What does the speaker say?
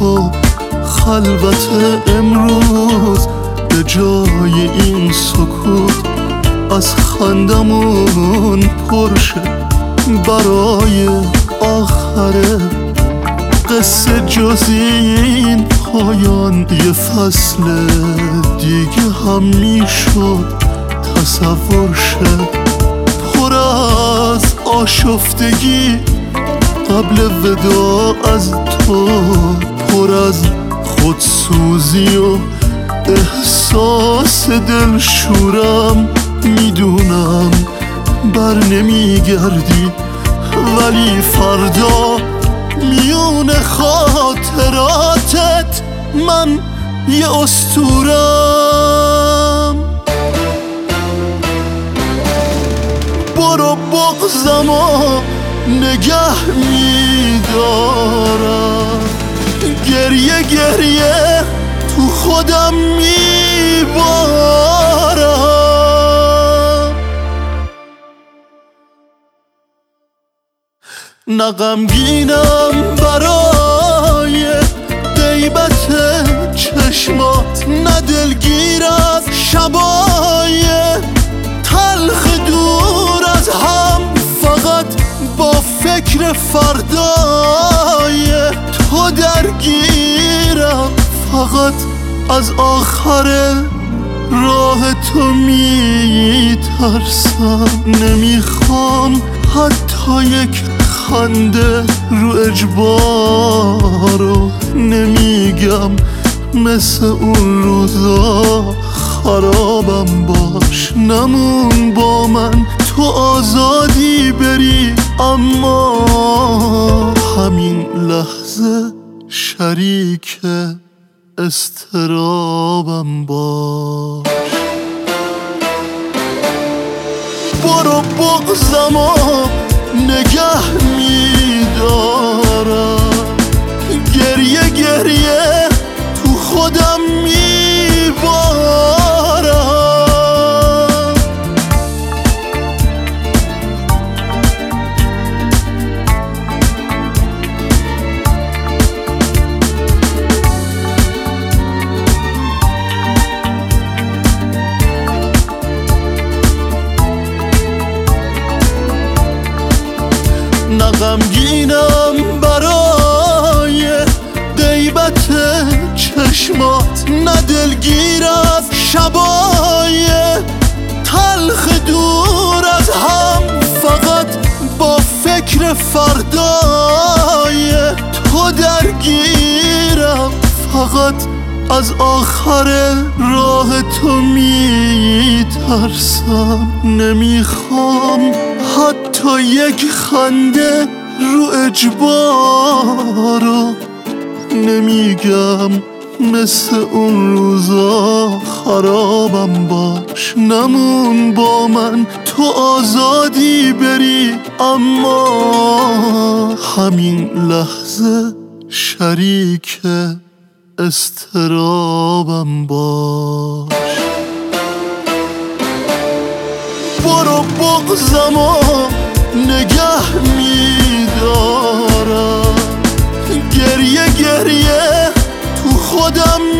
تو خلوت امروز به جای این سکوت از خندمون پرشه برای آخره قصه جز این پایان یه فصل دیگه هم میشد تصور شه پر از آشفتگی قبل ودا از تو پر از خودسوزی و احساس دلشورم میدونم بر نمیگردی ولی فردا میون خاطراتت من یه اسطورم برو بغضمو نگه میدارم گریه گریه تو خودم میبارم نه غمگینم برای غیبت چشمات نه دلگیر از شبای تلخ دور از هم فقط با فکر فردای تو درگیرم فقط از آخر راه تو میترسم نمیخوام حتی یک خنده رو اجبارو نمیگم مثل اون روزا خرابم باش نمون با من تو آزادی بری اما همین لحظه شریک اضطرابم باش برو بغضمو نگه میدارم گریه گریه تو خودم میبارم نه غمگینم برای غیبت چشمات نه دلگیر از شبای تلخ دور از هم فقط با فکر فردای تو درگیرم فقط از آخر راه تو میترسم نمیخوام حتی یک خنده رو اجبارو نمیگم مثل اون روزا خرابم باش نمون با من تو آزادی بری اما همین لحظه شریک اضطرابم باش برو بغضمو نگه میدارم گریه گریه تو خودم